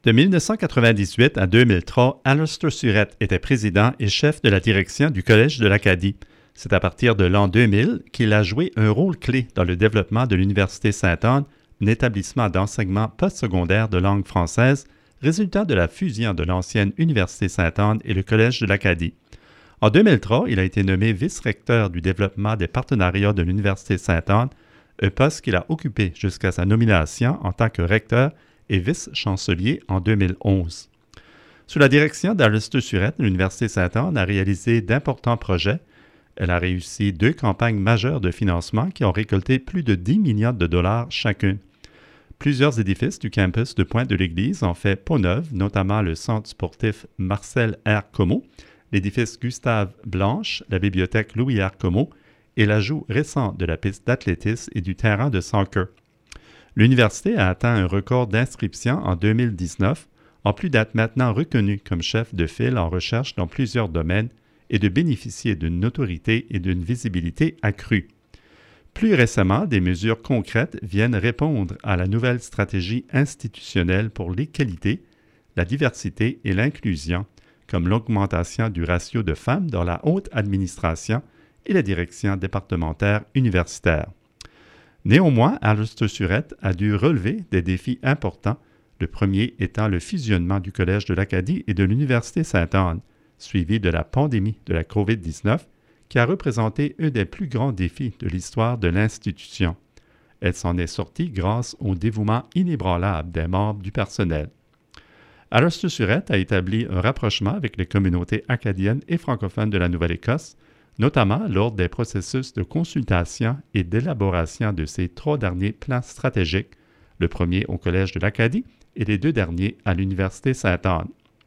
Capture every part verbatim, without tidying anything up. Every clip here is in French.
De mille neuf cent quatre-vingt-dix-huit à deux mille trois, Alistair Surette était président et chef de la direction du Collège de l'Acadie. C'est à partir de l'an deux mille qu'il a joué un rôle clé dans le développement de l'Université Sainte-Anne, un établissement d'enseignement postsecondaire de langue française, résultat de la fusion de l'ancienne Université Sainte-Anne et le Collège de l'Acadie. En deux mille trois, il a été nommé vice-recteur du développement des partenariats de l'Université Sainte-Anne, un poste qu'il a occupé jusqu'à sa nomination en tant que recteur et vice-chancelier en deux mille onze. Sous la direction d'Alistair Surette, l'Université Sainte-Anne a réalisé d'importants projets. Elle a réussi deux campagnes majeures de financement qui ont récolté plus de dix millions de dollars chacune. Plusieurs édifices du campus de Pointe-de-l'Église ont fait peau neuve, notamment le centre sportif Marcel R. Comeau, l'édifice Gustave Blanche, la bibliothèque Louis R. Comeau et l'ajout récent de la piste d'athlétisme et du terrain de soccer. L'université a atteint un record d'inscriptions en deux mille dix-neuf, en plus d'être maintenant reconnue comme chef de file en recherche dans plusieurs domaines et de bénéficier d'une notoriété et d'une visibilité accrue. Plus récemment, des mesures concrètes viennent répondre à la nouvelle stratégie institutionnelle pour l'égalité, la diversité et l'inclusion, comme l'augmentation du ratio de femmes dans la haute administration et la direction départementale universitaire. Néanmoins, Alistair Surette a dû relever des défis importants, le premier étant le fusionnement du Collège de l'Acadie et de l'Université Sainte-Anne, suivi de la pandémie de la covid dix-neuf, qui a représenté un des plus grands défis de l'histoire de l'institution. Elle s'en est sortie grâce au dévouement inébranlable des membres du personnel. Alistair Surette a établi un rapprochement avec les communautés acadiennes et francophones de la Nouvelle-Écosse, notamment lors des processus de consultation et d'élaboration de ces trois derniers plans stratégiques, le premier au Collège de l'Acadie et les deux derniers à l'Université Sainte-Anne.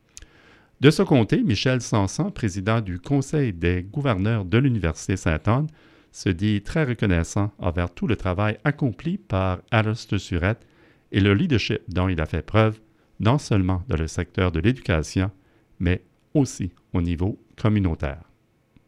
De ce côté, Michel Sanson, président du Conseil des gouverneurs de l'Université Sainte-Anne, se dit très reconnaissant envers tout le travail accompli par Alistair Surette et le leadership dont il a fait preuve, non seulement dans le secteur de l'éducation, mais aussi au niveau communautaire.